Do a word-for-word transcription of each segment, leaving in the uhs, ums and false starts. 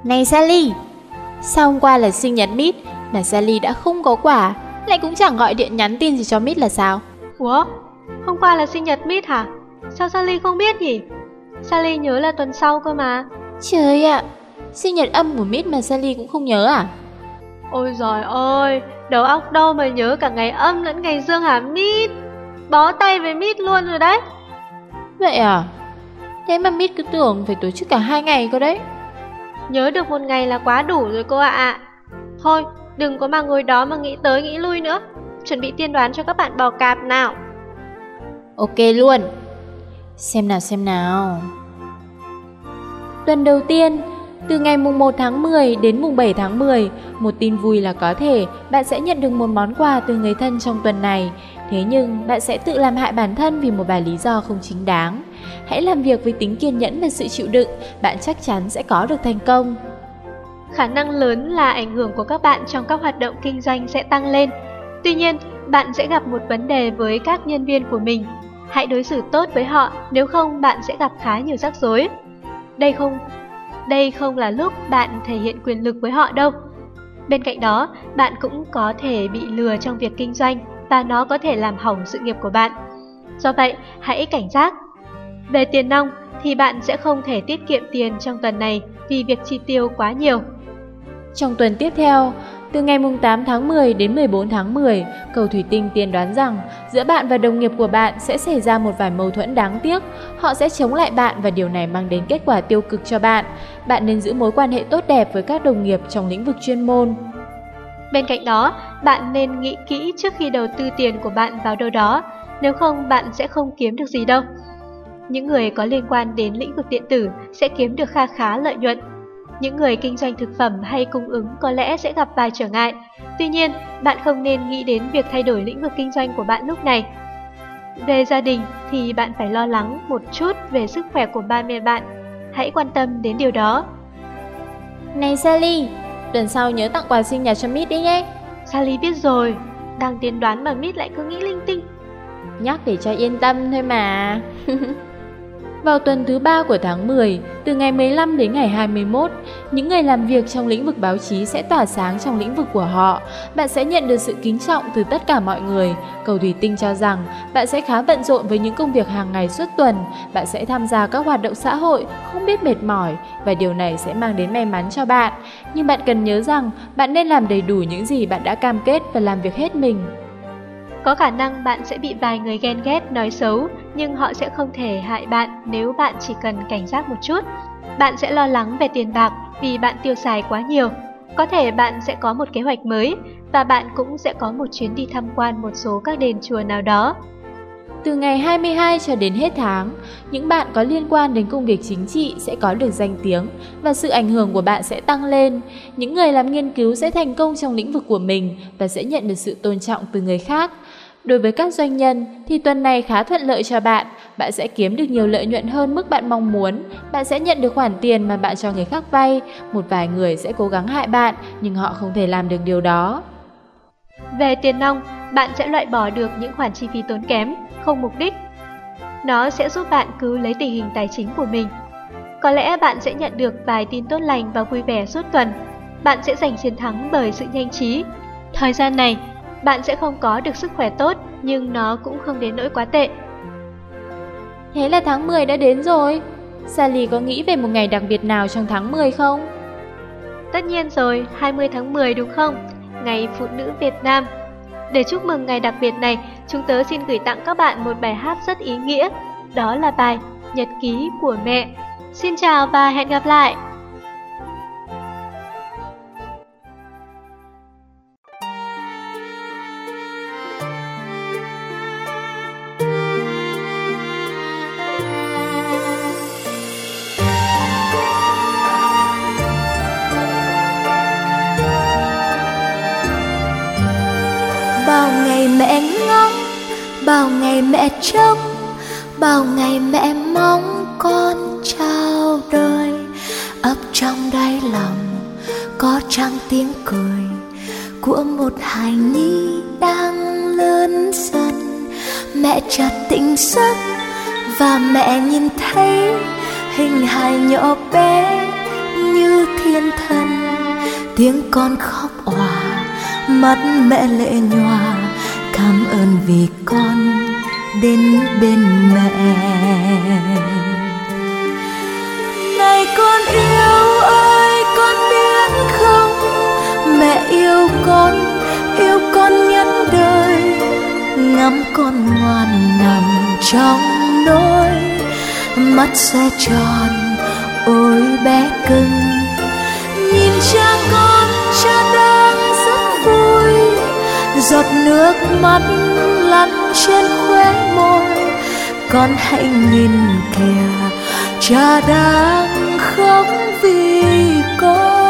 Này Sally, sao hôm qua là sinh nhật Mít mà Sally đã không có quà, lại cũng chẳng gọi điện nhắn tin gì cho Mít là sao? Ủa, hôm qua là sinh nhật Mít hả? Sao Sally không biết nhỉ? Sally nhớ là tuần sau cơ mà. Trời ạ, sinh nhật âm của Mít mà Sally cũng không nhớ à? Ôi giời ơi, đầu óc đâu mà nhớ cả ngày âm lẫn ngày dương hả Mít? Bó tay với Mít luôn rồi đấy. Vậy à? Thế mà Mít cứ tưởng phải tổ chức cả hai ngày cơ đấy. Nhớ được một ngày là quá đủ rồi cô ạ. À. Thôi, đừng có mà ngồi đó mà nghĩ tới nghĩ lui nữa. Chuẩn bị tiên đoán cho các bạn bò cạp nào. Ok luôn. Xem nào xem nào. Tuần đầu tiên, từ ngày mùng một tháng mười đến mùng bảy tháng mười, một tin vui là có thể bạn sẽ nhận được một món quà từ người thân trong tuần này. Thế nhưng bạn sẽ tự làm hại bản thân vì một vài lý do không chính đáng. Hãy làm việc với tính kiên nhẫn và sự chịu đựng, bạn chắc chắn sẽ có được thành công. Khả năng lớn là ảnh hưởng của các bạn trong các hoạt động kinh doanh sẽ tăng lên. Tuy nhiên, bạn sẽ gặp một vấn đề với các nhân viên của mình. Hãy đối xử tốt với họ, nếu không bạn sẽ gặp khá nhiều rắc rối. Đây không, đây không là lúc bạn thể hiện quyền lực với họ đâu. Bên cạnh đó, bạn cũng có thể bị lừa trong việc kinh doanh và nó có thể làm hỏng sự nghiệp của bạn. Do vậy, hãy cảnh giác. Về tiền nong thì bạn sẽ không thể tiết kiệm tiền trong tuần này vì việc chi tiêu quá nhiều. Trong tuần tiếp theo, từ ngày tám tháng mười đến mười bốn tháng mười, cầu thủy tinh tiên đoán rằng giữa bạn và đồng nghiệp của bạn sẽ xảy ra một vài mâu thuẫn đáng tiếc. Họ sẽ chống lại bạn và điều này mang đến kết quả tiêu cực cho bạn. Bạn nên giữ mối quan hệ tốt đẹp với các đồng nghiệp trong lĩnh vực chuyên môn. Bên cạnh đó, bạn nên nghĩ kỹ trước khi đầu tư tiền của bạn vào đâu đó, nếu không bạn sẽ không kiếm được gì đâu. Những người có liên quan đến lĩnh vực điện tử sẽ kiếm được kha khá lợi nhuận. Những người kinh doanh thực phẩm hay cung ứng có lẽ sẽ gặp vài trở ngại. Tuy nhiên, bạn không nên nghĩ đến việc thay đổi lĩnh vực kinh doanh của bạn lúc này. Về gia đình thì bạn phải lo lắng một chút về sức khỏe của ba mẹ bạn. Hãy quan tâm đến điều đó. Này Sally, tuần sau nhớ tặng quà sinh nhật cho Mít đi nhé. Sally biết rồi, đang tiên đoán mà Mít lại cứ nghĩ linh tinh. Nhắc để cho yên tâm thôi mà. Vào tuần thứ ba của tháng mười, từ ngày mười lăm đến ngày hai mươi mốt, những người làm việc trong lĩnh vực báo chí sẽ tỏa sáng trong lĩnh vực của họ. Bạn sẽ nhận được sự kính trọng từ tất cả mọi người. Cầu thủy tinh cho rằng bạn sẽ khá bận rộn với những công việc hàng ngày suốt tuần. Bạn sẽ tham gia các hoạt động xã hội, không biết mệt mỏi và điều này sẽ mang đến may mắn cho bạn. Nhưng bạn cần nhớ rằng bạn nên làm đầy đủ những gì bạn đã cam kết và làm việc hết mình. Có khả năng bạn sẽ bị vài người ghen ghét nói xấu, nhưng họ sẽ không thể hại bạn nếu bạn chỉ cần cảnh giác một chút. Bạn sẽ lo lắng về tiền bạc vì bạn tiêu xài quá nhiều. Có thể bạn sẽ có một kế hoạch mới và bạn cũng sẽ có một chuyến đi tham quan một số các đền chùa nào đó. Từ ngày hai mươi hai cho đến hết tháng, những bạn có liên quan đến công việc chính trị sẽ có được danh tiếng và sự ảnh hưởng của bạn sẽ tăng lên. Những người làm nghiên cứu sẽ thành công trong lĩnh vực của mình và sẽ nhận được sự tôn trọng từ người khác. Đối với các doanh nhân thì tuần này khá thuận lợi cho bạn. Bạn sẽ kiếm được nhiều lợi nhuận hơn mức bạn mong muốn. Bạn sẽ nhận được khoản tiền mà bạn cho người khác vay. Một vài người sẽ cố gắng hại bạn, nhưng họ không thể làm được điều đó. Về tiền nong, bạn sẽ loại bỏ được những khoản chi phí tốn kém, không mục đích. Nó sẽ giúp bạn cứu lấy tình hình tài chính của mình. Có lẽ bạn sẽ nhận được vài tin tốt lành và vui vẻ suốt tuần. Bạn sẽ giành chiến thắng bởi sự nhanh trí. Thời gian này, bạn sẽ không có được sức khỏe tốt, nhưng nó cũng không đến nỗi quá tệ. Thế là tháng mười đã đến rồi. Sally có nghĩ về một ngày đặc biệt nào trong tháng mười không? Tất nhiên rồi, hai mươi tháng mười đúng không? Ngày Phụ nữ Việt Nam. Để chúc mừng ngày đặc biệt này, chúng tớ xin gửi tặng các bạn một bài hát rất ý nghĩa. Đó là bài Nhật ký của mẹ. Xin chào và hẹn gặp lại! Bao ngày mẹ ngóng, bao ngày mẹ trông, bao ngày mẹ mong con chào đời. Ấp trong đáy lòng có trăng tiếng cười của một hài nhi đang lớn dần. Mẹ chợt tỉnh giấc và mẹ nhìn thấy hình hài nhỏ bé như như thiên thần. Tiếng con khóc òa, mắt mẹ lệ nhòa, cảm ơn vì con đến bên mẹ. Này con yêu ơi, con biết không, mẹ yêu con, yêu con nhất đời. Ngắm con ngoan nằm trong nỗi, mắt sẽ tròn ôi bé cưng. Nhìn cha con, cha đang rất vui, giọt nước mắt lăn trên khóe môi. Con hãy nhìn kìa, cha đang khóc vì con.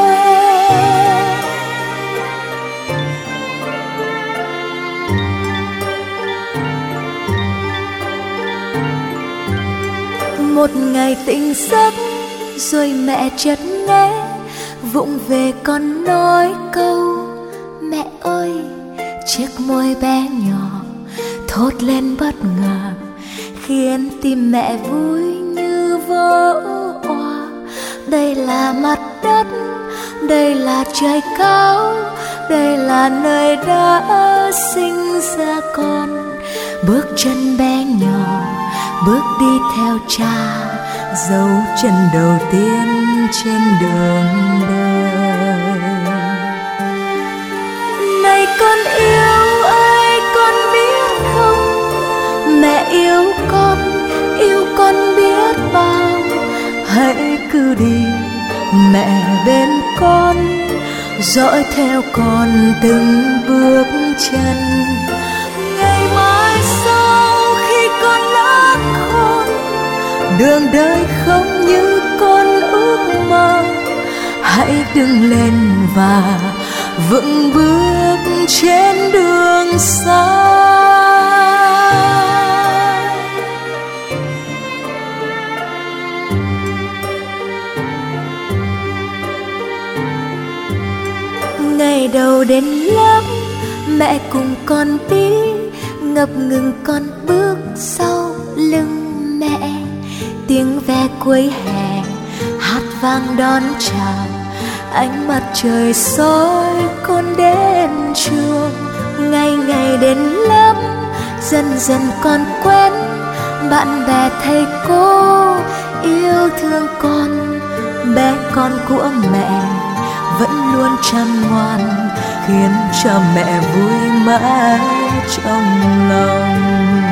Một ngày tỉnh giấc rồi mẹ chợt nghe vụng về con nói câu mẹ ơi. Chiếc môi bé nhỏ thốt lên bất ngờ, khiến tim mẹ vui như vỡ òa. Đây là mặt đất, đây là trời cao, đây là nơi đã sinh ra con. Bước chân bé nhỏ bước đi theo cha, dấu chân đầu tiên trên đường đời. Này con yêu ơi, con biết không, mẹ yêu con, yêu con biết bao. Hãy cứ đi mẹ bên con, dõi theo con từng bước chân. Ngày mai sau khi con lớn khôn, đường đời không như con ước mơ. Hãy đứng lên và vững bước trên đường xa. Ngày đầu đến lớp, mẹ cùng con đi, ngập ngừng con bước sau lưng mẹ. Tiếng ve cuối hè hát vang đón chào, ánh mặt trời soi con đến trường. Ngày ngày đến lớp, dần dần con quen bạn bè thầy cô yêu thương con. Bé con của mẹ vẫn luôn chăm ngoan, khiến cho mẹ vui mãi trong lòng.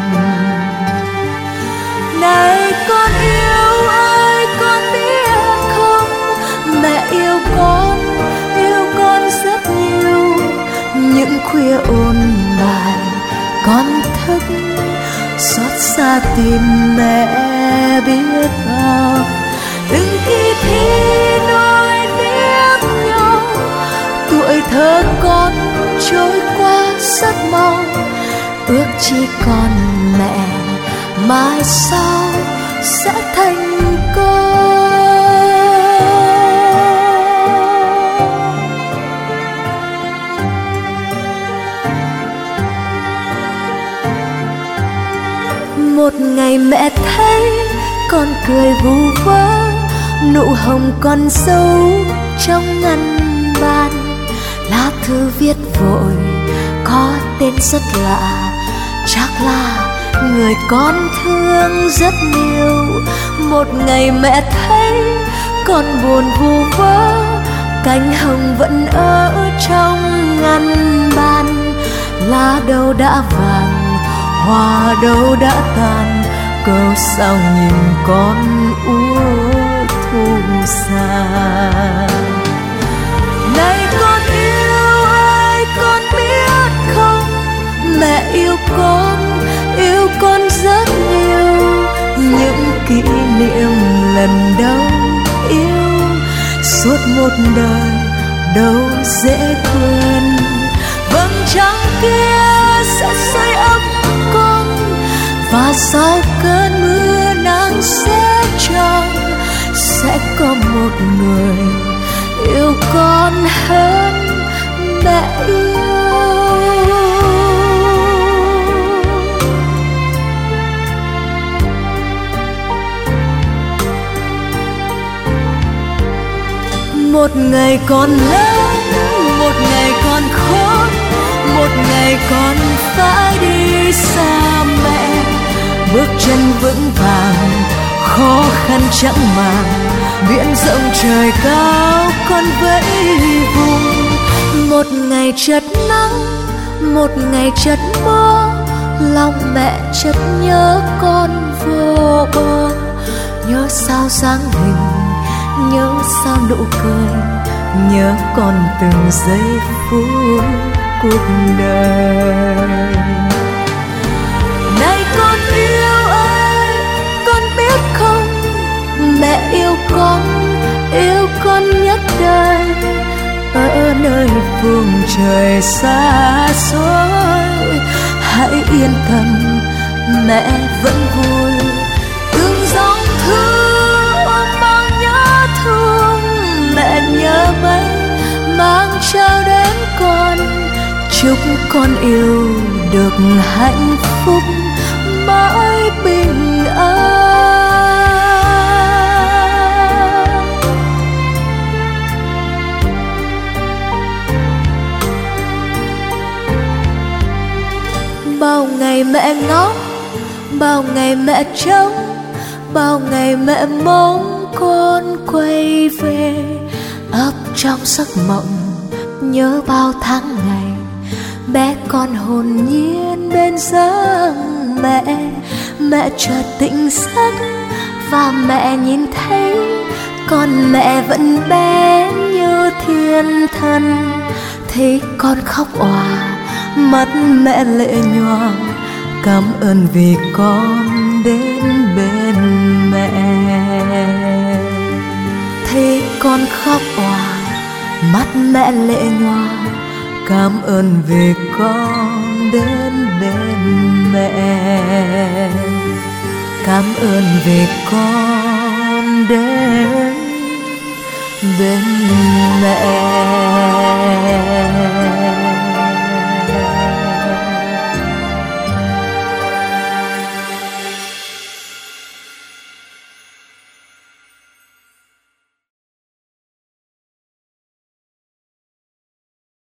Này con yêu ơi, con biết không, mẹ yêu con, yêu con rất nhiều. Những khuya ôn bài con thức, xót xa tìm mẹ biết bao. Từng khi thi nối tiếp nhau, tuổi thơ con trôi qua rất mau. Ước chỉ còn mẹ mai sau sẽ thành công. Một ngày mẹ thấy con cười vu vơ, nụ hồng con dấu trong ngăn bàn. Lá thư viết vội có tên rất lạ, chắc là người con thương rất nhiều. Một ngày mẹ thấy con buồn vu vơ, cánh hồng vẫn ở trong ngăn bàn. Lá đâu đã vàng, hoa đâu đã tàn, cớ sao nhìn con úa thu xa. Này con yêu ơi, con biết không, mẹ yêu con, yêu con rất nhiều. Những kỷ niệm lần đầu yêu, suốt một đời đâu dễ quên. Vầng trăng kia sẽ sưởi ấm con, và sau cơn mưa nắng sẽ tròn. Sẽ có một người yêu con hơn mẹ yêu. Một ngày còn lớn, một ngày còn khốn, một ngày còn phải đi xa mẹ. Bước chân vững vàng, khó khăn chẳng màng, biển rộng trời cao con vẫy vùng. Một ngày chợt nắng, một ngày chợt mưa, lòng mẹ chợt nhớ con vô bờ. Nhớ sao dáng hình, nhớ sao nụ cười, nhớ con từng giây phút cuộc đời. Này con yêu ơi, con biết không, mẹ yêu con, yêu con nhất đời. Ở nơi phương trời xa xôi, hãy yên tâm, mẹ vẫn vui. Từng dòng thư mang nhớ thương, mẹ nhớ mấy mang trao đến con. Chúc con yêu được hạnh phúc mãi bình an. Bao ngày mẹ ngóng, bao ngày mẹ trông, bao ngày mẹ mong con quay về. Ấp trong giấc mộng nhớ bao tháng ngày, bé con hồn nhiên bên giấc mẹ. Mẹ chợt tỉnh giấc và mẹ nhìn thấy con mẹ vẫn bé như thiên thần. Thấy con khóc òa, mắt mẹ lệ nhòa, cảm ơn vì con đến bên mẹ. Thấy con khóc òa, mắt mẹ lệ nhòa, cảm ơn vì con đến bên mẹ. Cảm ơn vì con đến bên mẹ.